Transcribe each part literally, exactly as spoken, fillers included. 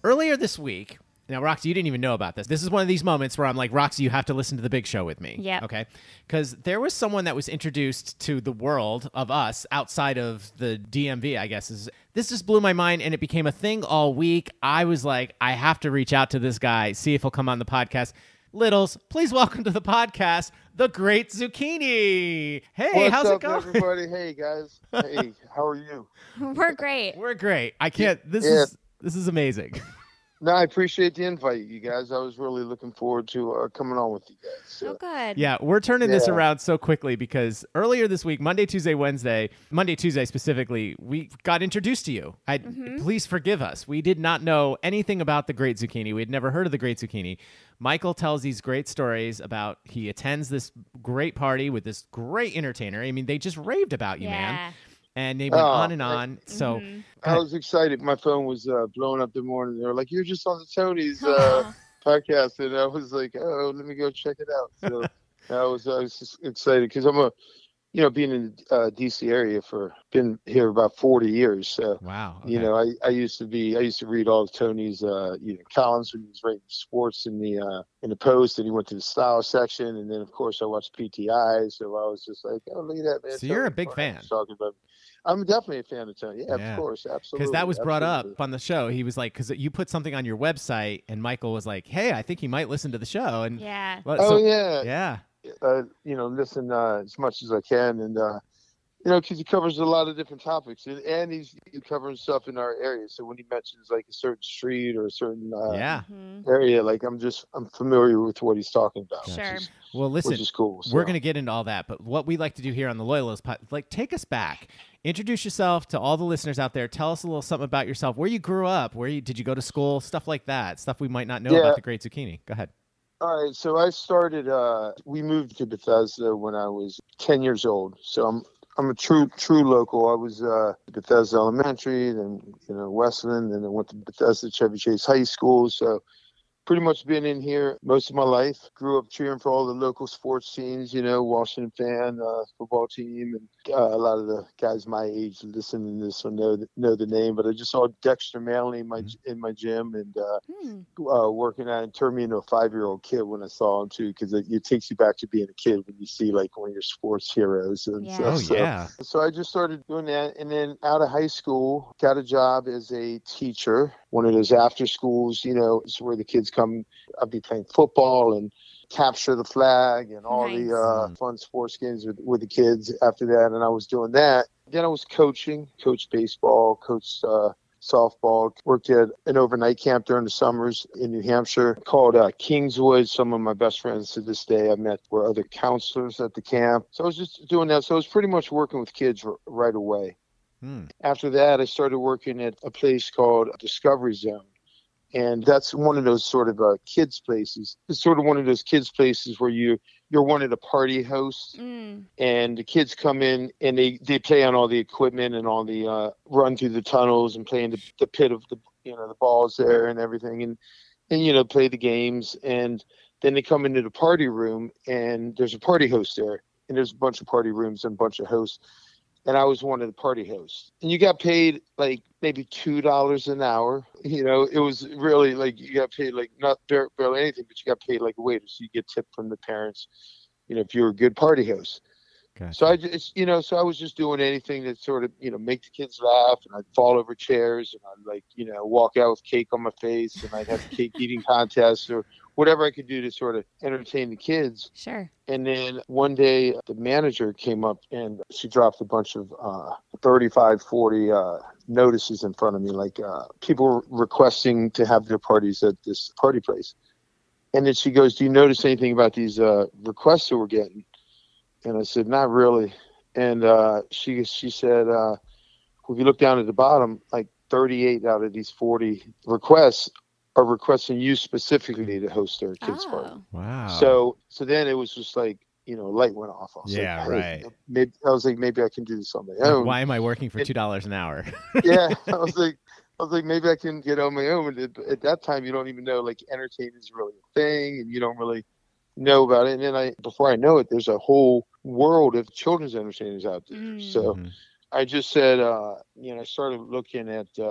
Earlier this week, now, Roxy, you didn't even know about this. This is one of these moments where I'm like, Roxy, you have to listen to the big show with me. Yeah. Okay? Because there was someone that was introduced to the world of us outside of the D M V, I guess. Is This just blew my mind, and it became a thing all week. I was like, I have to reach out to this guy, see if he'll come on the podcast. Littles, please welcome to the podcast, the Great Zucchini. Hey, What's how's up, it going? everybody? Hey, guys. Hey, how are you? We're great. We're great. I can't. This Yeah. is this is amazing. No, I appreciate the invite, you guys. I was really looking forward to uh, coming on with you guys. So. Oh, good. Yeah, we're turning this Yeah. around so quickly because earlier this week, Monday, Tuesday, Wednesday, Monday, Tuesday specifically, we got introduced to you. I, Please forgive us. We did not know anything about the Great Zucchini. We had never heard of the Great Zucchini. Michael tells these great stories about he attends this great party with this great entertainer. I mean, they just raved about you, man. Yeah. And they went Oh, on and on. So Mhm. I was excited. My phone was uh, blowing up the morning. They were like, you're just on the Tony's uh, podcast. And I was like, oh, let me go check it out. So I was, I was just excited because I'm a, you know, being in the uh, D C area for, been here about forty years. So, wow. you okay. know, I, I used to be, I used to read all of Tony's, uh, you know, columns when he was writing sports in the, uh, in the Post, and he went to the style section. And then, of course, I watched P T I. So I was just like, oh, look at that, man. So you're a Tony big Parker fan. was Talking about I'm definitely a fan of Tony. Yeah, Yeah. of course. Absolutely. Because that was brought absolutely. up on the show. He was like, because you put something on your website, and Michael was like, hey, I think he might listen to the show. And Yeah. well, Oh, so- yeah. yeah. Uh, you know, listen uh, as much as I can. And, uh, you know, because he covers a lot of different topics. And, and he's, he's covering stuff in our area. So when he mentions like a certain street or a certain uh, Yeah. Mhm. area, like I'm just, I'm familiar with what he's talking about. Sure. Which is, Well, listen, which is cool. we're so. going to get into all that. But what we like to do here on the Loyalist Pod, like, take us back. Introduce yourself to all the listeners out there. Tell us a little something about yourself. Where you grew up. Where you did you go to school? Stuff like that. Stuff we might not know Yeah. about the Great Zucchini. Go ahead. All right, so I started. Uh, we moved to Bethesda when I was ten years old. So I'm I'm a true true local. I was uh, Bethesda Elementary, then you know Westland, then I went to Bethesda Chevy Chase High School. So pretty much been in here most of my life. Grew up cheering for all the local sports teams. You know, Washington fan, uh, football team, and uh, a lot of the guys my age listening to this will know the, know the name. But I just saw Dexter Manley in my in my gym, and uh, Hmm. uh, working at it turned me into a five-year-old kid when I saw him too, because it, it takes you back to being a kid when you see like one of your sports heroes and Yeah. stuff. Oh, So- yeah. So I just started doing that, and then out of high school, got a job as a teacher, one of those after schools. You know, it's where the kids come. I'd be playing football and capture the flag and all Nice. the uh, fun sports games with, with the kids after that. And I was doing that. Then I was coaching, coached baseball, coached uh, softball, worked at an overnight camp during the summers in New Hampshire called uh, Kingswood. Some of my best friends to this day I met were other counselors at the camp. So I was just doing that. So I was pretty much working with kids r- right away. Hmm. After that, I started working at a place called Discovery Zone. And that's one of those sort of uh, kids places. It's sort of one of those kids places where you, you're one of the party hosts, Mm. and the kids come in and they, they play on all the equipment and all the uh, run through the tunnels and play in the, the pit of the, you know, the balls there and everything. And, and, you know, play the games. And then they come into the party room and there's a party host there. And there's a bunch of party rooms and a bunch of hosts. And I was one of the party hosts. And you got paid like maybe two dollars an hour. You know, it was really like you got paid like not bar- barely anything, but you got paid like a waiter. So you get tipped from the parents, you know, if you were a good party host. Gotcha. So I just, you know, so I was just doing anything that sort of, you know, make the kids laugh. And I'd fall over chairs and I'd like, you know, walk out with cake on my face, and I'd have cake eating contests or whatever I could do to sort of entertain the kids. Sure. And then one day the manager came up and she dropped a bunch of uh, thirty-five, forty uh, notices in front of me, like uh, people requesting to have their parties at this party place. And then she goes, do you notice anything about these uh, requests that we're getting? And I said, not really. And uh, she she said, uh, if you look down at the bottom, like thirty-eight out of these forty requests are requesting you specifically to host their kids' party. Oh. Wow. So so then it was just like, you know, light went off. I was Yeah, like, hey, right. Maybe, I was like, maybe I can do this on my Like, own. why am I working for two dollars an hour? Yeah, I was like, I was like, maybe I can get on my own. And at, at that time, you don't even know like entertainment is really a thing, and you don't really know about it. And then I, before I know it, there's a whole world of children's entertainers out there. Mm. So Mhm. I just said, uh, you know, I started looking at uh,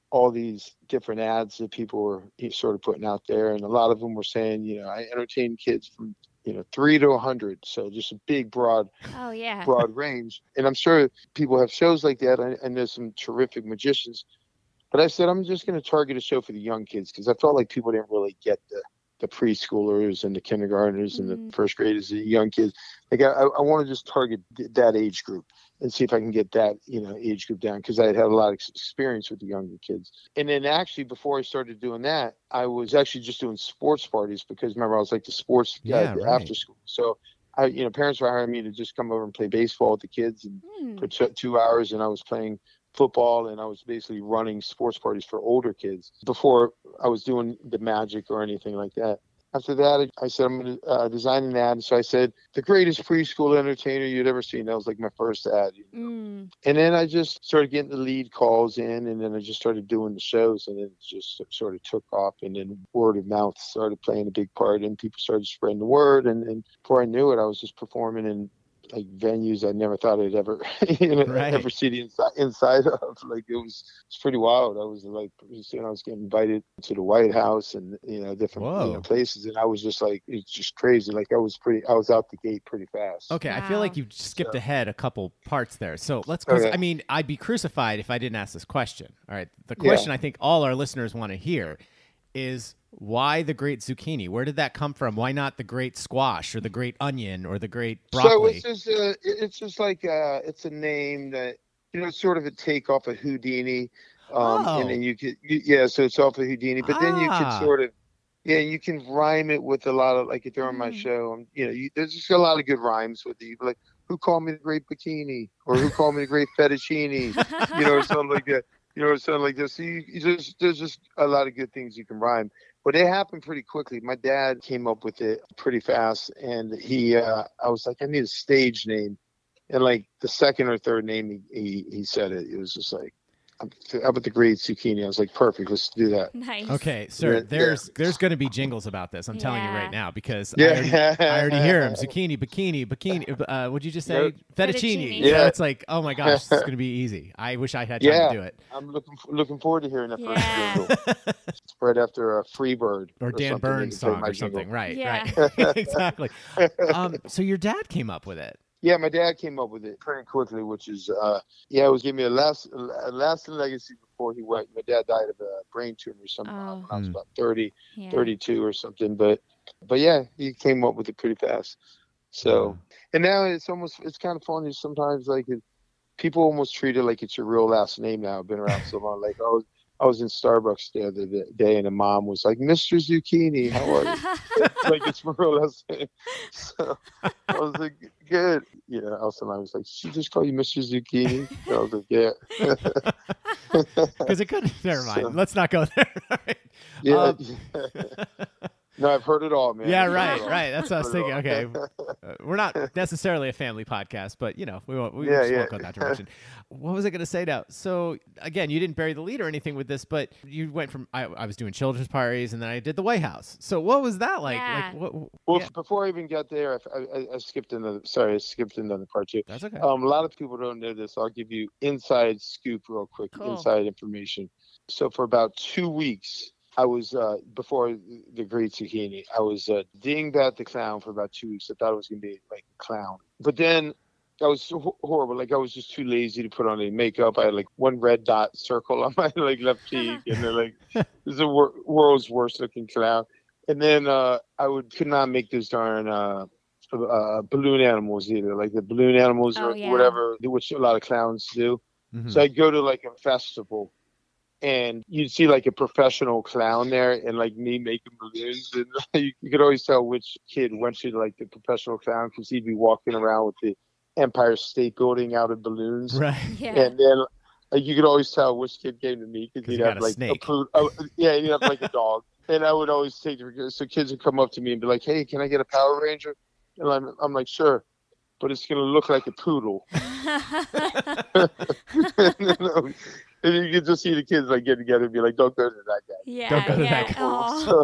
all these different ads that people were sort of putting out there. And a lot of them were saying, you know, I entertain kids from, you know, three to a hundred. So just a big, broad, oh, yeah. broad range. And I'm sure people have shows like that. And, and there's some terrific magicians. But I said, I'm just going to target a show for the young kids because I felt like people didn't really get the, the preschoolers and the kindergartners mm-hmm. and the first graders, the young kids. Like I, I want to just target that age group and see if I can get that, you know, age group down because I had had a lot of experience with the younger kids. And then actually before I started doing that, I was actually just doing sports parties because remember I was like the sports guy yeah, right. after school. So I, you know, parents were hiring me to just come over and play baseball with the kids and mm. for t- two hours and I was playing football and I was basically running sports parties for older kids before I was doing the magic or anything like that. After that, I said, I'm going to uh, design an ad. And so I said, the greatest preschool entertainer you'd ever seen. That was like my first ad. You know? mm. And then I just started getting the lead calls in and then I just started doing the shows and then it just sort of took off and then word of mouth started playing a big part and people started spreading the word. And, and before I knew it, I was just performing in like venues I never thought I'd ever, you know, right. ever see the inside, inside of. Like it was, it's pretty wild. I was like, you know, I was getting invited to the White House and you know different you know, places, and I was just like, it's just crazy. Like I was pretty, I was out the gate pretty fast. Okay, wow. I feel like you skipped so, ahead a couple parts there. So let's go. Okay. I mean, I'd be crucified if I didn't ask this question. All right, the question yeah. I think all our listeners want to hear is. Why the great zucchini? Where did that come from? Why not the great squash or the great onion or the great broccoli? So it's just, uh, it's just like uh, it's a name that you know, it's sort of a take off of Houdini, um, oh. and then you could, you, yeah. So it's off of Houdini, but ah. then you can sort of, yeah, you can rhyme it with a lot of like if you're on my show, um, you know, you, there's just a lot of good rhymes with it. You like, who called me the great bikini, or who called me the great fettuccine, you know, or something like that. You know, something like this. So you, you just, there's just a lot of good things you can rhyme. But it happened pretty quickly. My dad came up with it pretty fast. And he, uh, I was like, I need a stage name. And like the second or third name he, he, he said it, it was just like, how about the great zucchini? I was like, perfect. Let's do that. Nice. Okay, sir. Yeah, there's yeah. there's going to be jingles about this. I'm yeah. telling you right now because yeah. I, already, I already hear him. Zucchini, bikini, bikini. Uh, what'd you just say? Yep. Fettuccine. Fettuccine. Yeah. So Yeah. it's like, oh my gosh, this is going to be easy. I wish I had time Yeah. to do it. I'm looking looking forward to hearing that Yeah. first jingle. Right after a uh, Freebird or Dan something, Burns they can play song my or something. jingle. Right. Yeah. Right. Exactly. Um, so your dad came up with it. Yeah, my dad came up with it pretty quickly, which is, uh, yeah, it was giving me a last, a lasting legacy before he went. My dad died of a brain tumor or something Oh. when I was Mm. about thirty, Yeah. thirty-two or something. But, but yeah, he came up with it pretty fast. So, and now it's almost, it's kind of funny sometimes, like it, people almost treat it like it's your real last name now. I've been around so long. Like, I was, I was in Starbucks the other day and a mom was like, Mister Zucchini, how are you? Like, it's my real last name. So I was like, good. You know, Elsa and I was like, did she just call you Mister Zucchini? And I was like, yeah. Because it could. Never mind. So- Let's not go there. All right. Yeah. Um, No, I've heard it all, man. Yeah, I've heard right, it all. right. That's what I was Heard it thinking. all. Okay, uh, we're not necessarily a family podcast, but you know, we won't. We Yeah, just yeah. won't go that direction. What was I going to say now? So again, you didn't bury the lead or anything with this, but you went from I, I was doing children's parties, and then I did the White House. So what was that like? Yeah. Like what? Well, yeah, before I even got there, I, I, I skipped another. Sorry, I skipped another part too. that's okay. Um, a lot of people don't know this. I'll give you inside scoop real quick, Cool. inside information. So for about two weeks, I was, uh, before the Great Zucchini, I was uh, Dingbat the Clown for about two weeks. I thought it was going to be like a clown. But then I was so ho- horrible. Like I was just too lazy to put on any makeup. I had like one red dot circle on my like left cheek. And they're like, this is the wor- world's worst looking clown. And then uh, I would could not make those darn uh, uh, balloon animals either. Like the balloon animals Oh, or yeah. whatever, which a lot of clowns do. Mhm. So I'd go to like a festival and you'd see like a professional clown there and like me making balloons. And you, you could always tell which kid went to like the professional clown because he'd be walking around with the Empire State Building out of balloons. Right. Yeah. And then like, you could always tell which kid came to me because 'Cause he'd you have got a like snake. a pood- oh, yeah, he'd have like a dog. And I would always take the, so kids would come up to me and be like, hey, can I get a Power Ranger? And I'm, I'm like, sure. But it's going to look like a poodle. And you could just see the kids like get together and be like, don't go to that guy. yeah. Don't go to yeah. that Aw. So,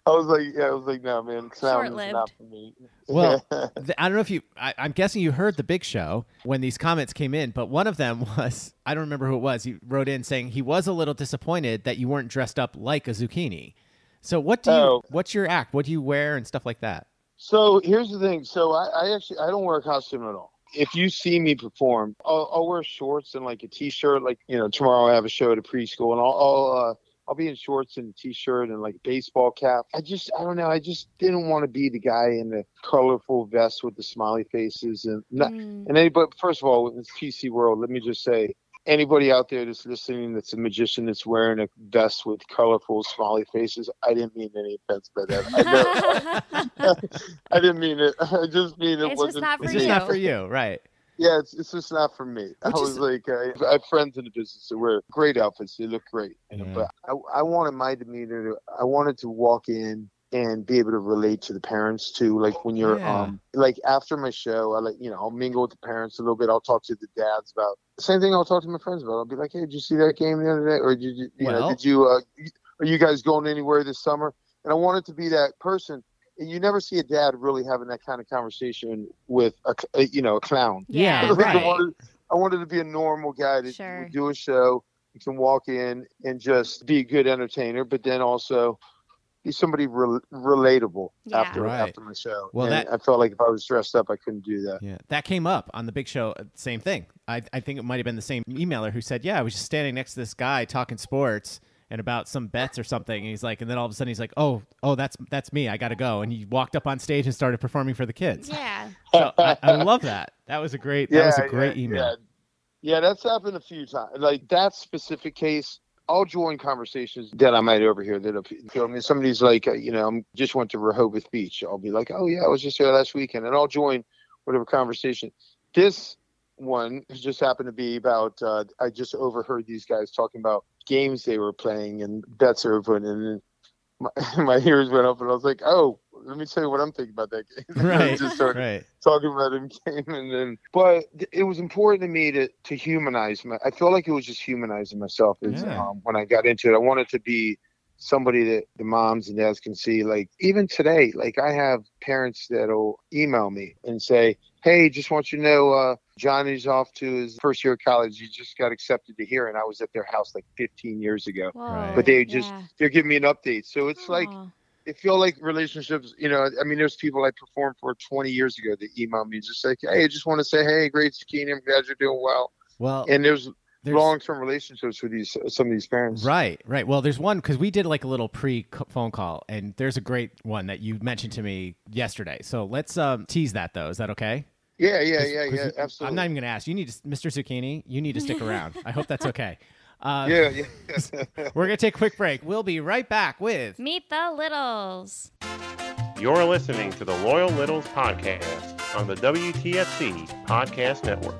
I was like, yeah, I was like, no, man, clown is Short-lived. not for me. Well, th- I don't know if you, I, I'm guessing you heard the Big Show when these comments came in, but one of them was, I don't remember who it was. He wrote in saying he was a little disappointed that you weren't dressed up like a zucchini. So what do you, Oh. what's your act? What do you wear and stuff like that? So here's the thing. So I, I actually I don't wear a costume at all. If you see me perform, I'll, I'll wear shorts and like a t-shirt. Like, you know, tomorrow I have a show at a preschool, and I'll I'll, uh, I'll be in shorts and a t-shirt and like a baseball cap. I just I don't know. I just didn't want to be the guy in the colorful vest with the smiley faces and not, Mm. and anybody. First of all, in this P C world, let me just say, anybody out there that's listening that's a magician that's wearing a vest with colorful smiley faces, I didn't mean any offense by that. I, know, I didn't mean it. I just mean it It's just wasn't. not for It's you. just not for you, right? Yeah, it's, it's just not for me. I Which was is- like, uh, I have friends in the business that wear great outfits. They look great. You know, Yeah. But I, I wanted my demeanor to, I wanted to walk in and be able to relate to the parents too. Like when you're, Yeah. um, like after my show, I like, you know, I'll mingle with the parents a little bit. I'll talk to the dads about same thing. I'll talk to my friends about. I'll be like, hey, did you see that game the other day? Or did you, you Well- know, did you, uh, are you guys going anywhere this summer? And I wanted to be that person. And you never see a dad really having that kind of conversation with a, a you know, a clown. Yeah, Like, right. I, wanted, I wanted to be a normal guy that Sure. would do a show. You can walk in and just be a good entertainer, but then also be somebody rel relatable Yeah. after Right. after my show. Well, And that- I felt like if I was dressed up, I couldn't do that. Yeah, that came up on the Big Show. uh, Same thing. I, I think it might have been the same emailer who said, yeah, I was just standing next to this guy talking sports and about some bets or something. And he's like, and then all of a sudden he's like, oh, oh, that's that's me. I got to go. And he walked up on stage and started performing for the kids. Yeah. So I, I love that. That was a great, that was a great yeah, email. Yeah. yeah, that's happened a few times. Like that specific case, I'll join conversations that I might overhear. That you know, I mean, somebody's like, uh, you know, I just went to Rehoboth Beach. I'll be like, oh yeah, I was just there last weekend, and I'll join whatever conversation. This one just happened to be about. Uh, I just overheard these guys talking about games they were playing and bets are open, and then my, my ears went up, and I was like, oh, let me tell you what I'm thinking about that game. And I Right, just started right. talking about him game, and then but it was important to me to to humanize my. I felt like it was just humanizing myself as, Yeah. um, when I got into it. I wanted to be somebody that the moms and dads can see. Like even today, like I have parents that'll email me and say, hey, just want you to know uh Johnny's off to his first year of college. He just got accepted to here, and I was at their house like fifteen years ago. Whoa. Right. But they just Yeah. they're giving me an update. So it's like Aw. it feel like relationships, you know, I mean, there's people I performed for twenty years ago that email me just like, hey, I just want to say, hey, great zucchini, I'm glad you're doing well. Well, And there's, there's long-term relationships with these some of these parents. Right, right. Well, there's one because we did like a little pre-phone call, and there's a great one that you mentioned to me yesterday. So let's um, tease that, though. Is that okay? Yeah, yeah, 'Cause- yeah, 'cause yeah, you- absolutely. I'm not even going to ask. You need to, Mister Zucchini, you need to stick around. I hope that's okay. Uh, yeah, yeah. We're going to take a quick break. We'll be right back with Meet the Littles. You're listening to the Loyal Littles podcast on the W T F C Podcast Network.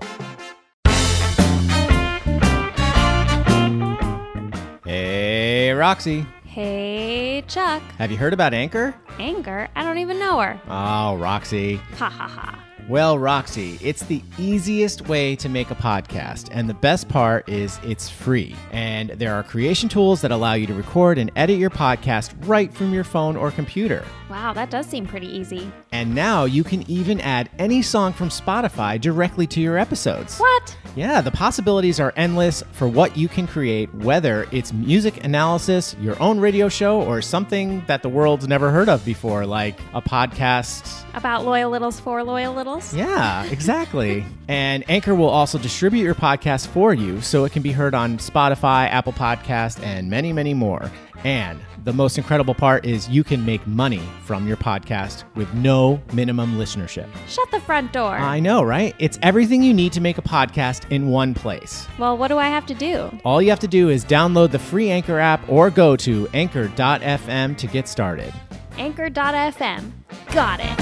Hey, Roxy. Hey, Chuck. Have you heard about Anchor? Anger? I don't even know her. Oh, Roxy. Ha ha ha. Well, Roxy, it's the easiest way to make a podcast, and the best part is it's free. And there are creation tools that allow you to record and edit your podcast right from your phone or computer. Wow, that does seem pretty easy. And now you can even add any song from Spotify directly to your episodes. What? Yeah, the possibilities are endless for what you can create, whether it's music analysis, your own radio show, or something that the world's never heard of before, like a podcast. About loyal littles for loyal littles? Yeah, exactly. And Anchor will also distribute your podcast for you so it can be heard on Spotify, Apple Podcast, and many, many more. And the most incredible part is you can make money from your podcast with no minimum listenership. Shut the front door. I know, right? It's everything you need to make a podcast in one place. Well, what do I have to do? All you have to do is download the free Anchor app or go to anchor dot f m to get started. Anchor dot f m. Got it.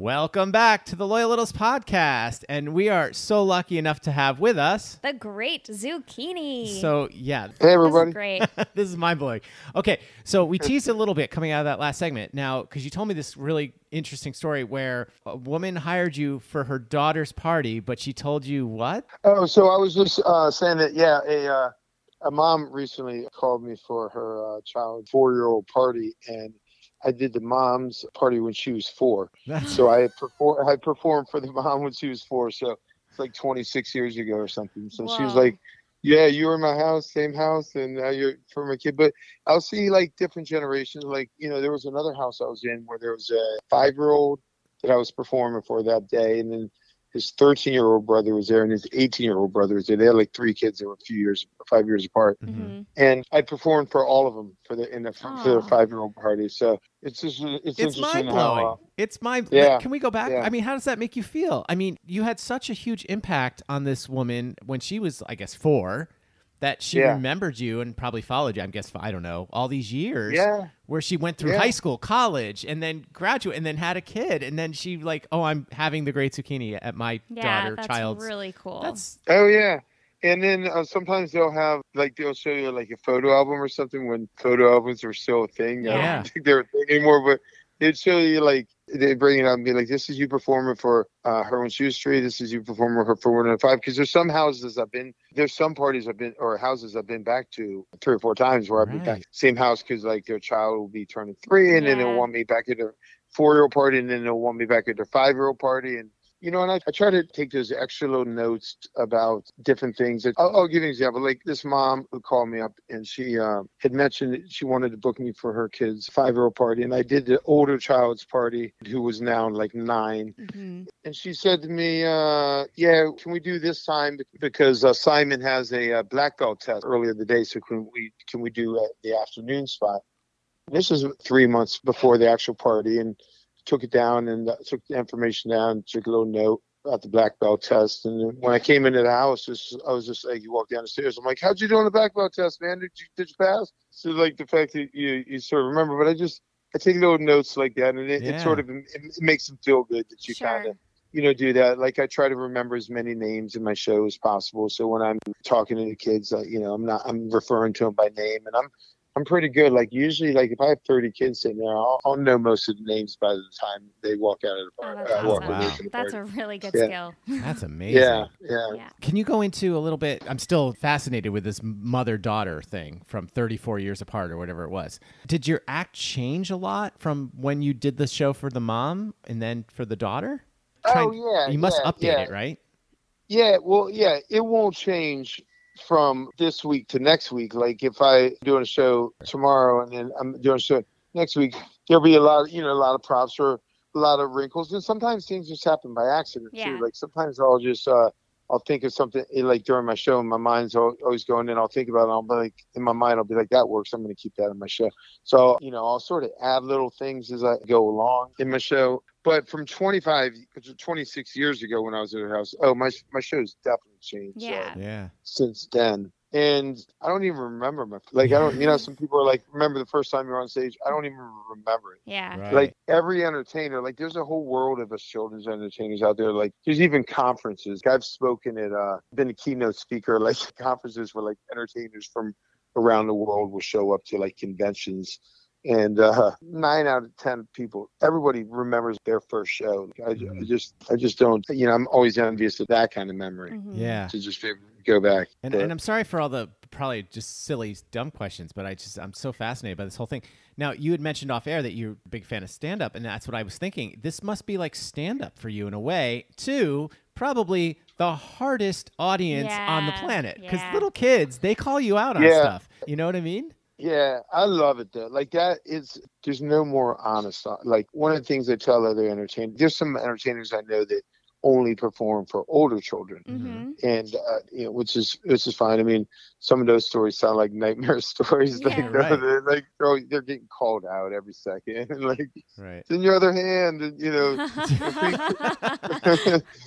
Welcome back to the Loyal Littles podcast. And we are so lucky enough to have with us. The great zucchini. So, yeah. Hey, This everybody. is great. This is mind blowing. Okay. So, we teased a little bit coming out of that last segment. Now, because you told me this really interesting story where a woman hired you for her daughter's party, but she told you what? Oh, so I was just uh, saying that, yeah, a uh, a mom recently called me for her uh, child four-year-old party, and I did the mom's party when she was four. That's So I performed, I performed for the mom when she was four. So it's like twenty-six years ago or something. So she was Whoa. like, yeah, you were in my house, same house, and now you're for my kid. But I'll see like different generations. Like, you know, there was another house I was in where there was a five-year-old that I was performing for that day. And then his thirteen-year-old brother was there and his eighteen-year-old brother was there. They had like three kids that were a few years, five years apart. Mm-hmm. And I performed for all of them for the in the for Aw. the five-year-old party. So it's just it's, It's interesting mind how blowing. uh, It's mind. Yeah, Can we go back? yeah. I mean, how does that make you feel? I mean, you had such a huge impact on this woman when she was, I guess, four, that she Yeah. remembered you and probably followed you. I guess I don't know all these years. yeah. Where she went through Yeah. high school, college, and then graduate, and then had a kid, and then she like, oh, I'm having the Great Zucchini at my Yeah, daughter, that's child's. really cool. That's Oh yeah. And then uh, sometimes they'll have like they'll show you like a photo album or something when photo albums were still a thing. I Yeah. don't think they're a thing anymore, but they'd show you like they bring it up and be like, "This is you performing for uh, her when she was three. This is you performing for her for one and five." Because there's some houses I've been, there's some parties I've been or houses I've been back to three or four times where I've been back Right. same house because like their child will be turning three and then Yeah. they'll want me back at their four year old party and then they'll want me back at their five year old party and. You know, and I, I try to take those extra little notes about different things. I'll, I'll give you an example. Like this mom who called me up and she uh, had mentioned that she wanted to book me for her kid's five-year-old party. And I did the older child's party who was now like nine. Mhm. And she said to me, uh, yeah, can we do this time? Because uh, Simon has a uh, black belt test earlier in the day. So can we, can we do uh, the afternoon spot? This was three months before the actual party. And took it down and uh, took the information down, took a little note about the black belt test. And then when I came into the house, just, I was just like, you walk down the stairs. I'm like, how'd you do on the black belt test, man? Did you, did you pass? So like the fact that you, you sort of remember, but I just, I take little notes like that and it, Yeah. it sort of, it, it makes them feel good that you Sure. kind of, you know, do that. Like I try to remember as many names in my show as possible. So when I'm talking to the kids, uh, you know, I'm not, I'm referring to them by name and I'm, I'm pretty good. Like usually, like if I have thirty kids sitting there, I'll, I'll know most of the names by the time they walk out of the Oh, party. that's uh, walk awesome. away Wow. from the That's party. a really good Yeah. skill. that's amazing. Yeah, yeah. Yeah. Can you go into a little bit? I'm still fascinated with this mother-daughter thing from thirty-four years apart or whatever it was. Did your act change a lot from when you did the show for the mom and then for the daughter? Oh Trying- yeah. You must yeah, update yeah. it, right? Yeah, well, yeah, it won't change from this week to next week. Like if I doing a show tomorrow and then I'm doing a show next week, there'll be a lot, you know, a lot of props or a lot of wrinkles, and sometimes things just happen by accident Yeah. too. Like sometimes I'll just uh, I'll think of something eh, like during my show, and my mind's al- always going in. I'll think about it. I'll be like in my mind, I'll be like, that works. I'm going to keep that in my show. So you know, I'll sort of add little things as I go along in my show. But from twenty-five, twenty-six years ago when I was at her house, oh, my my show's definitely changed. uh, Yeah. Yeah. since then. And I don't even remember my, like, I don't, you know, some people are like, remember the first time you were on stage? I don't even remember it. Yeah. Right. Like every entertainer, like there's a whole world of us children's entertainers out there. Like there's even conferences. I've spoken at, uh, been a keynote speaker, like conferences where like entertainers from around the world will show up to like conventions. And uh, nine out of ten people, everybody remembers their first show. I, I Mhm. just, I just don't, you know, I'm always envious of that kind of memory Mhm. Yeah. to just be able to go back. And, But- and I'm sorry for all the probably just silly, dumb questions, but I just I'm so fascinated by this whole thing. Now, you had mentioned off air that you're a big fan of stand up, and that's what I was thinking. This must be like stand up for you in a way, too. Probably the hardest audience on the Yeah, planet because yeah. little kids, they call you out on Yeah. stuff. You know what I mean? Yeah, I love it though. Like that is, there's no more honest. Like one of the things I tell other entertainers, there's some entertainers I know that only perform for older children, Mhm. and uh, you know, which is which is fine. I mean, some of those stories sound like nightmare stories. Yeah. Like, you know, Right. they're like they're, they're getting called out every second. And like, Right. in your other hand, and, you know,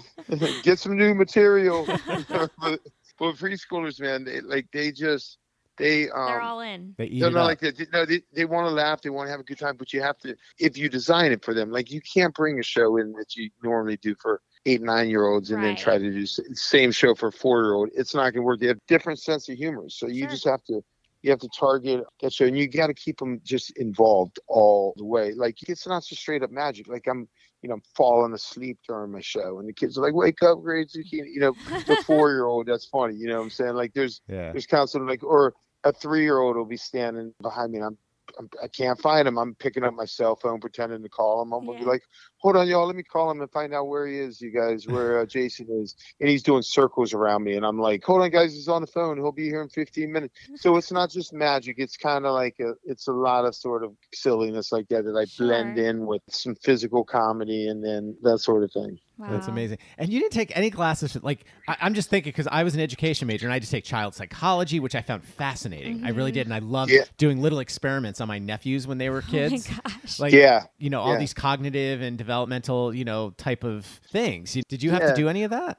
get some new material. but, but preschoolers, man, they, like they just They um, They're all in. They eat no, it no, up. like that. No, they, they want to laugh. They want to have a good time, but you have to, if you design it for them, like you can't bring a show in that you normally do for eight, nine year olds and then Right. try to do s- same show for four year old. It's not going to work. They have different sense of humor. So you Sure. just have to, you have to target that show, and you got to keep them just involved all the way. Like it's not just straight up magic. Like I'm, you know, I'm falling asleep during my show, and the kids are like, "Wake up, great zucchini!" You know, the four year old. That's funny. You know what I'm saying? Like there's, Yeah. there's kind of sort of like, or a three year old will be standing behind me, and I'm, I'm I can't find him. I'm picking up my cell phone, pretending to call him. I'm gonna be Yeah. like, "Hold on, y'all, let me call him and find out where he is, you guys, where uh, Jason is." And he's doing circles around me, and I'm like, "Hold on, guys, he's on the phone. He'll be here in fifteen minutes." So it's not just magic. It's kind of like a, it's a lot of sort of silliness like that that I blend Sure. in with some physical comedy and then that sort of thing. Wow. That's amazing. And you didn't take any classes. Like, I, I'm just thinking because I was an education major and I just take child psychology, which I found fascinating. I really did. And I loved Yeah. doing little experiments on my nephews when they were kids. Oh my gosh. Like, Yeah. you know, all Yeah. these cognitive and developmental, you know, type of things. You, did you have Yeah. to do any of that?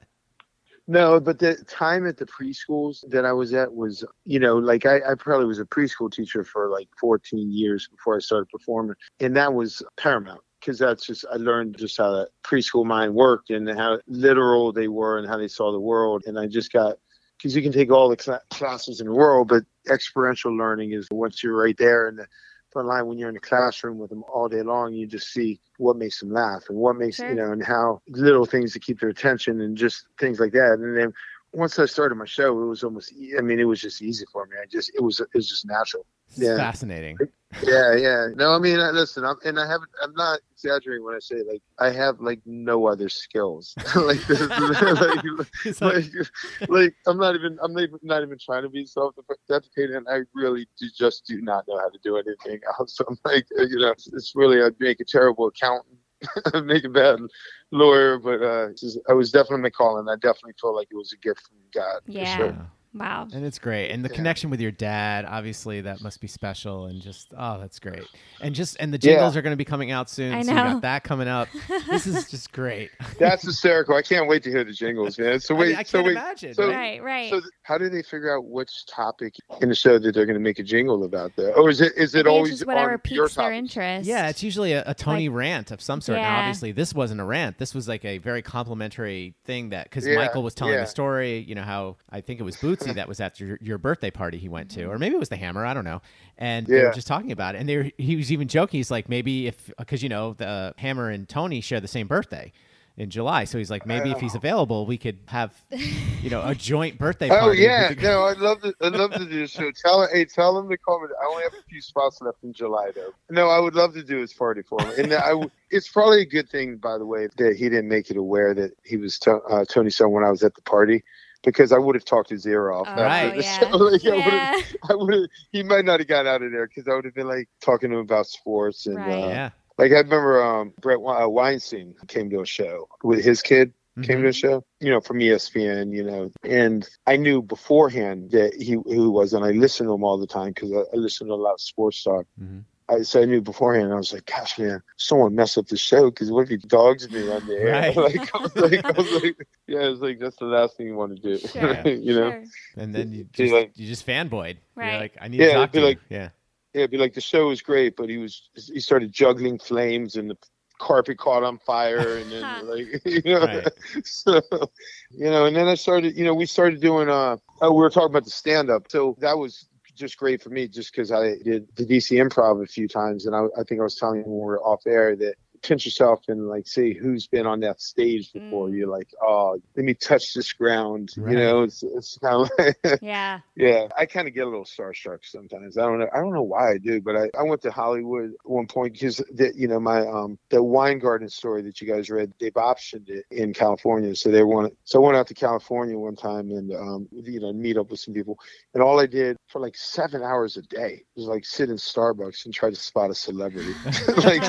No, but the time at the preschools that I was at was, you know, like I, I probably was a preschool teacher for like fourteen years before I started performing. And that was paramount because that's just, I learned just how that preschool mind worked and how literal they were and how they saw the world. And I just got, because you can take all the cl- classes in the world, but experiential learning is once you're right there in the front line, when you're in the classroom with them all day long, you just see what makes them laugh and what makes, Sure. you know, and how little things to keep their attention and just things like that. And then once I started my show, it was almost, e- I mean, it was just easy for me. I just, it was, it was just natural. This is Yeah. fascinating. Yeah, yeah. No, I mean, I- listen, I'm, and I haven't, I'm not exaggerating when I say like I have like no other skills. like, this, like, It's like- like, like, I'm not even, I'm not even, not even trying to be self-deprecating. I really do just do not know how to do anything else. So I'm like, you know, it's, it's really, I'd make a terrible accountant. I'd make a bad lawyer, but uh, it's just, I was definitely my calling. I definitely feel like it was a gift from God. for Yeah. sure. Wow. And it's great. And the Yeah. connection with your dad, obviously, that must be special. And just, oh, that's great. And just, and the Yeah. jingles are going to be coming out soon. I So you know. got that coming up. This is just great. That's hysterical. I can't wait to hear the jingles, man. So I, wait, mean, I so can't wait, imagine. so- right? Right, right. So th- how do they figure out which topic in the show that they're going to make a jingle about that? Or is it is I it think always it's just whatever on your piques their topics? interest. Yeah, it's usually a, a Tony rant of some sort. Now, Yeah. obviously, this wasn't a rant. This was like a very complimentary thing that, because Yeah, Michael was telling yeah. the story, you know, how I think it was Bootsy that was at your, your birthday party he went to, or maybe it was the Hammer, I don't know. And they were Yeah. just talking about it. And they were, he was even joking. He's like, maybe if, because, you know, the Hammer and Tony share the same birthday in July. So he's like, maybe if he's available, we could have, you know, a joint birthday party. Oh with yeah, the- no, I'd love to. I'd love to do this show. Tell hey, tell them to call me. I only have a few spots left in July though. No, I would love to do his party for him. And I, w- it's probably a good thing, by the way, that he didn't make it aware that he was to, uh, Tony's son when I was at the party, because I would have talked his ear off. Oh, after Right. the yeah. show. Like, I would've- Yeah. I would have. He might not have got out of there because I would have been like talking to him about sports and Right. uh, Yeah. like I remember um, Brett We- uh, Weinstein came to a show with his kid. Came Mhm. to a show, you know, from E S P N, you know, and I knew beforehand that he who he was, and I listened to him all the time because I, I listened to a lot of sports talk. Mhm. I so I knew beforehand. I was like, gosh, man, someone mess up the show because what if he dogs me on the air? Right. like, I was like, I was like, yeah, it's like that's the last thing you want to do, Sure. you know? Sure. And then you Be just, like- you just fanboyed. Right. You're like, I need Yeah, to talk it'd be to like- you. Yeah. Yeah, it'd be like the show was great, but he was he started juggling flames and the carpet caught on fire and then like you know Right. so you know and then I started you know we started doing uh oh, we were talking about the stand up, so that was just great for me just because I did the D C Improv a few times, and I, I think I was telling you when we were off air that pinch yourself and like see who's been on that stage before. Mm. You're like, oh, let me touch this ground. Right. You know, it's it's kind of like Yeah. yeah, I kind of get a little starstruck sometimes. I don't know. I don't know why I do, but I, I went to Hollywood at one point because the, you know my um the wine garden story that you guys read, they've optioned it in California, so they wanted. So I went out to California one time and um you know meet up with some people, and all I did for like seven hours a day was like sit in Starbucks and try to spot a celebrity. like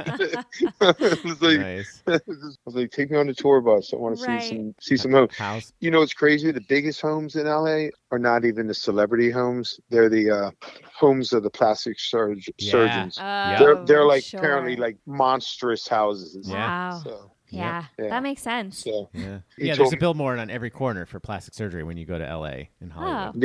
it was like Nice. I was like, take me on the tour bus. I want to Right. see some see some homes. House. You know, it's crazy. The biggest homes in L A are not even the celebrity homes. They're the uh, homes of the plastic surg- Yeah. surgeons. Oh, They're they're like sure. apparently like monstrous houses. Yeah. Wow. So Yeah. Yeah. That makes sense. so Yeah. He Yeah, told there's a me- billboard on every corner for plastic surgery when you go to L A in Hollywood. yeah.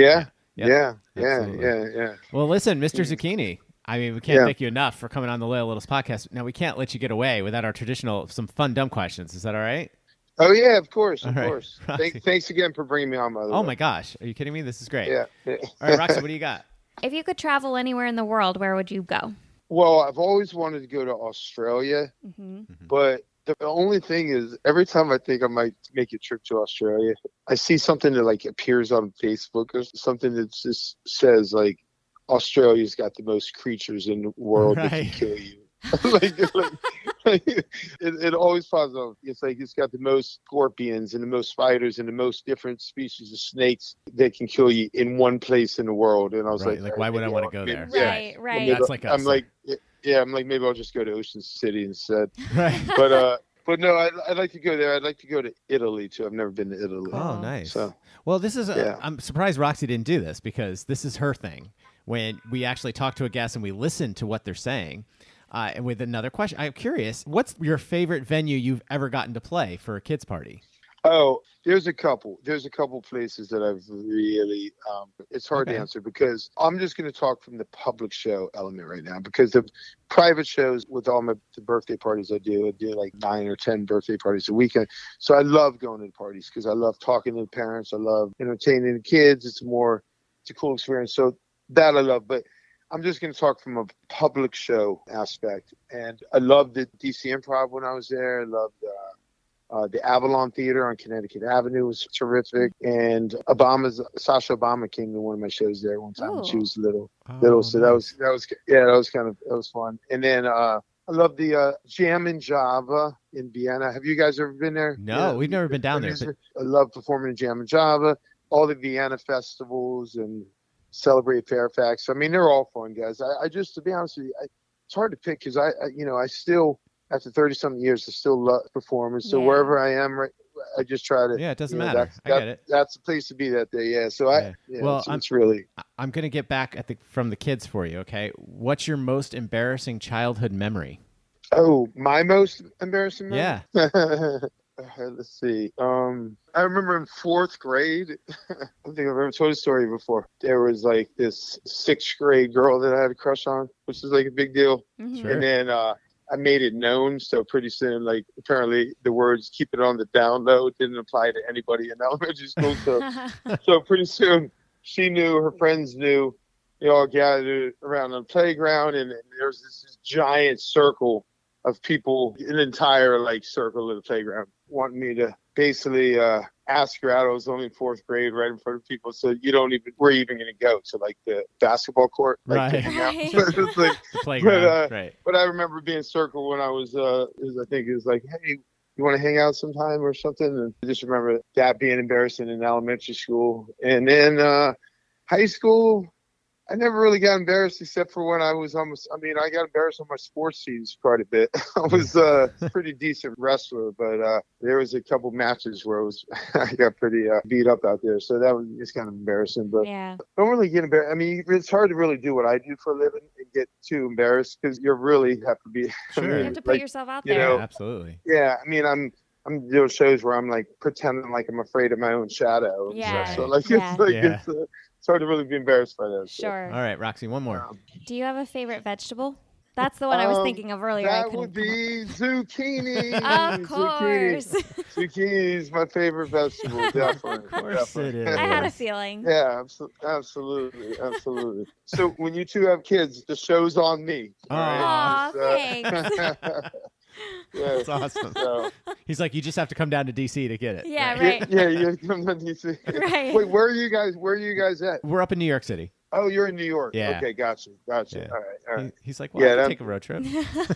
Yep. Yeah, yeah, Absolutely. yeah, yeah. Well, listen, Mister Zucchini, I mean, we can't Yeah. thank you enough for coming on the Loyal Littles podcast. Now, we can't let you get away without our traditional, some fun, dumb questions. Is that all right? Oh yeah, of course, of All right. course. Roxy. Thank, thanks again for bringing me on, by the Oh, way. my gosh. Are you kidding me? This is great. Yeah. yeah. All right, Roxy, what do you got? If you could travel anywhere in the world, where would you go? Well, I've always wanted to go to Australia, Mm-hmm. but the only thing is, every time I think I might make a trip to Australia, I see something that like appears on Facebook or something that just says like Australia's got the most creatures in the world that can Right. kill you. like, like, like, it, it always pops up. It's like it's got the most scorpions and the most spiders and the most different species of snakes that can kill you in one place in the world. And I was Right, like, like, why would I maybe wanna I'll- go maybe- there? Yeah, Right, right. maybe That's like us. I'm like, yeah, I'm like, maybe I'll just go to Ocean City instead. Right. But uh, but no, I'd, I'd like to go there. I'd like to go to Italy too. I've never been to Italy. Oh, nice. So Well, this is, a, Yeah. I'm surprised Roxy didn't do this because this is her thing. When we actually talk to a guest and we listen to what they're saying. Uh, and with another question, I'm curious, what's your favorite venue you've ever gotten to play for a kids party? Oh, there's a couple. There's a couple places that I've really. Um, it's hard Okay. to answer because I'm just going to talk from the public show element right now. Because the private shows with all my the birthday parties I do, I do like nine or ten birthday parties a weekend. So I love going to the parties because I love talking to the parents. I love entertaining the kids. It's more, it's a cool experience. So that I love, but. I'm just going to talk from a public show aspect. And I loved the D C Improv when I was there. I loved uh, uh, the Avalon Theater on Connecticut Avenue was terrific. And Obama's Sasha Obama came to one of my shows there one time when she Ooh. was little. Oh, little. So that nice. was, that was, yeah, that was kind of, that was fun. And then uh, I love the uh, Jam in Java in Vienna. Have you guys ever been there? No, Yeah. we've never been down there. But I love performing in Jam in Java, all the Vienna festivals and Celebrate Fairfax. I mean, they're all fun, guys. I, I just, to be honest with you, I, it's hard to pick because I, I, you know, I still, after thirty something years, I still love performing. So Yeah. wherever I am, right, I just try to. yeah, it doesn't you know, matter. That's, I that- get it. That's the place to be that day. Yeah. So Yeah. I, yeah, Well, it's, I'm- it's really. I- I'm going to get back at the, from the kids for you, okay? What's your most embarrassing childhood memory? Oh, my most embarrassing. Yeah. memory? Let's see. Um, I remember in fourth grade, I think I've ever told a story before. There was like this sixth grade girl that I had a crush on, which is like a big deal. Mhm. Sure. And then uh, I made it known. So pretty soon, like apparently the words "keep it on the down low" didn't apply to anybody in elementary school. So so pretty soon she knew, her friends knew. They all gathered around on the playground, and, and there was this, this giant circle of people, an entire like circle of the playground, wanting me to basically uh, ask her out. I was only in fourth grade, right in front of people, so you don't even. We're even going to go to like the basketball court, like, Right. to hang out. Right. It's like, The playground. uh, right. but I remember being circled when I was, uh, is I think it was like, hey, you want to hang out sometime or something? And I just remember that being embarrassing in elementary school. And then uh, high school, I never really got embarrassed except for when I was almost, I mean, I got embarrassed on my sports teams quite a bit. I was uh, a pretty decent wrestler, but uh, there was a couple matches where I was, I got pretty uh, beat up out there. So that was just kind of embarrassing, but Yeah. don't really get embarrassed. I mean, it's hard to really do what I do for a living and get too embarrassed because you really have to be. I Sure. mean, You have to put like, yourself out you there. know, Absolutely. yeah, I mean, I'm I'm doing shows where I'm like pretending like I'm afraid of my own shadow. Yeah, So like yeah. it's like Yeah. it's, uh, it's hard to really be embarrassed by that. so. Sure. All right, Roxy, one more. Um, Do you have a favorite vegetable? That's the one I was Um, thinking of earlier. I That couldn't would come up- be zucchini. Of course. Zucchini. Zucchini is my favorite vegetable. Definitely. Of course it definitely. is. I had a feeling. Yeah, abso- absolutely, absolutely. So when you two have kids, the show's on me. all Aw, right? thanks. yeah. That's awesome. So, He's like, you just have to come down to D C to get it. Yeah, yeah, right. yeah, yeah. Come on, D C. Right. Wait, where are you guys? Where are you guys at? We're up in New York City. Oh, you're in New York. Yeah. Okay, gotcha, gotcha. Yeah. All right, all right. He- he's like, well, Yeah, I can that- take a road trip.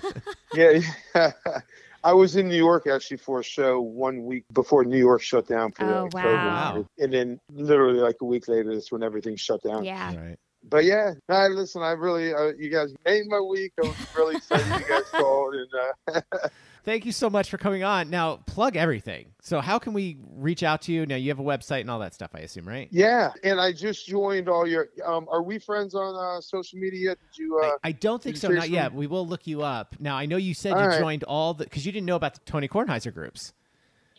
Yeah, yeah. I was in New York actually for a show one week before New York shut down for Oh, like, wow. COVID. Wow. And then literally like a week later, that's when everything shut down. Yeah. All right. But yeah, no, listen, I really, uh, you guys made my week. I was really excited you guys called. And uh, Thank you so much for coming on. Now, plug everything. So how can we reach out to you? Now, you have a website and all that stuff, I assume, right? yeah, and I just joined all your, um, are we friends on uh, social media? Did you, uh, I, I don't think did so. you Not say yet. something? We will look you up. Now, I know you said All you right. joined all the, because you didn't know about the Tony Kornheiser groups.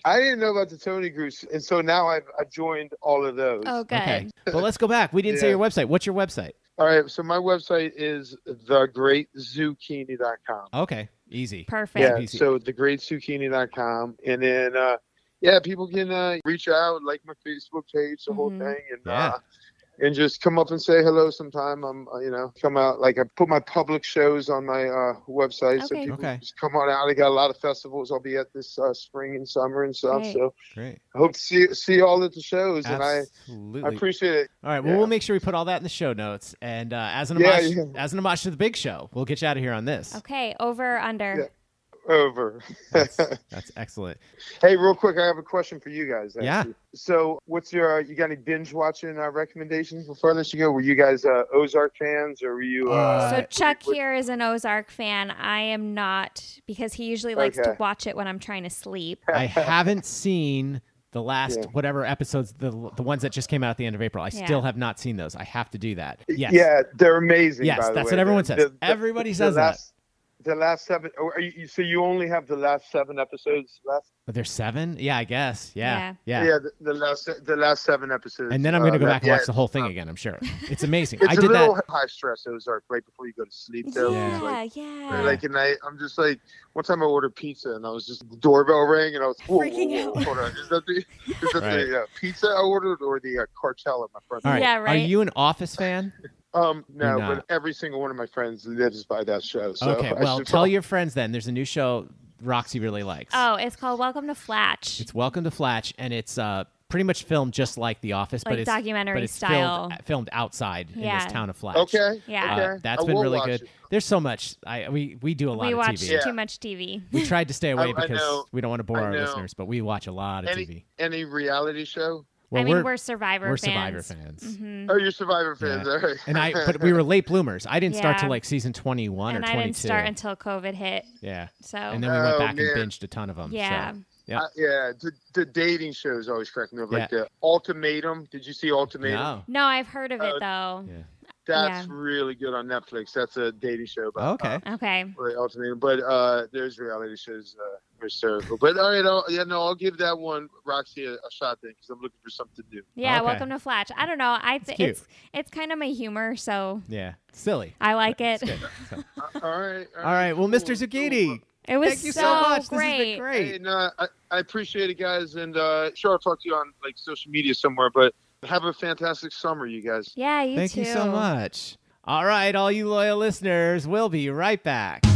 I didn't know about the Tony groups, and so now I've I joined all of those. Oh, good. Okay. Well, let's go back. We didn't say Yeah. your website. What's your website? All right, so my website is the great zucchini dot com. Okay. Easy. Perfect. Yeah, Easy. so the great zucchini dot com, and then uh, yeah, people can uh, reach out, like my Facebook page, the whole Mhm. thing, and Yeah. uh, and just come up and say hello sometime. I'm, uh, you know, come out. Like I put my public shows on my uh, website, so Okay. people Okay. just come on out. I got a lot of festivals I'll be at this uh, spring and summer and stuff. Great. So Great. I hope to see see you all at the shows, and I, Absolutely. I appreciate it. All right. Well, Yeah. we'll make sure we put all that in the show notes. And uh, as an Yeah, homage, yeah. as an homage to the big show, we'll get you out of here on this. Okay, over or under. Yeah. Over. That's, that's excellent. Hey, real quick, I have a question for you guys. Yeah. Actually. So, what's your uh, you got any binge watching uh, recommendations before I let you go? Were you guys uh, Ozark fans, or were you? Uh, So Uh, Chuck what- here is an Ozark fan. I am not, because he usually likes to Okay. watch it when I'm trying to sleep. I haven't seen the last Yeah. whatever episodes, the the ones that just came out at the end of April. I Yeah. still have not seen those. I have to do that. Yes. Yeah, they're amazing. Yes, by the that's way. what everyone The- says. the- the- Everybody the says that. last, The last seven. Oh, are you, so you only have the last seven episodes left? But there's seven? Yeah, I guess. Yeah. Yeah. Yeah, the, the last the last seven episodes. And then I'm going to uh, go that- back and watch yeah, the whole thing uh, again, I'm sure. It's amazing. It's I a did little that. high stress Ozark right before you go to sleep. Though. Yeah, It's like, yeah. Like at night, I'm just like, one time I ordered pizza and I was just, the doorbell rang and I was whoa, Freaking whoa, whoa, out. hold on. Is that the, is that Right. the uh, pizza I ordered or the uh, cartel at my front All door? right. Yeah, Are right. you an Office fan? Um, no, You're but not. every single one of my friends lives by that show. So Okay. I Well, should tell probably- your friends then. There's a new show Roxy really likes. Oh, it's called Welcome to Flatch. It's Welcome to Flatch, and it's uh, pretty much filmed just like The Office, but Like it's documentary but it's style. Filmed, filmed outside in Yeah. this town of Flatch. Okay. Yeah. Uh, Okay. that's I been will really watch good. it. There's so much. I we we do a lot we of watch T V. Yeah. too much T V. We tried to stay away I- I because know. we don't want to bore I our know. listeners, but we watch a lot of Any T V. any reality show? Well, I mean, we're, we're Survivor we're fans. Survivor fans. Mhm. Oh, you're Survivor fans. Yeah. All right. And I, but we were late bloomers. I didn't start Yeah. till like season twenty-one And or I twenty-two. didn't start until COVID hit. yeah, So and then we went Oh, back man. and binged a ton of them. yeah. So. Yeah. Uh, yeah, the, the dating shows always crack me up. Like Yeah. the Ultimatum. Did you see Ultimatum? No. No, I've heard of it Uh, though. Yeah. That's Yeah. really good on Netflix. That's a dating show. About, Okay. Okay. Uh, the Ultimatum. But uh, there's reality shows uh, are hysterical. But all right, I'll, yeah, no, I'll give that one, Roxy, a, a shot then because I'm looking for something new. Yeah, Okay. Welcome to Flatch. I don't know. I th- cute. it's it's kind of my humor, so Yeah. Silly. I like it. It's good. So- Uh, all right. all right. Well, Mister cool, Zucchini, cool. It was thank you so, so much. great. This has been great. Hey, no, I, I appreciate it, guys. And uh, sure, I'll talk to you on like social media somewhere. But have a fantastic summer, you guys. Yeah, you Thank too. you so much. All right, all you loyal listeners, we'll be right back.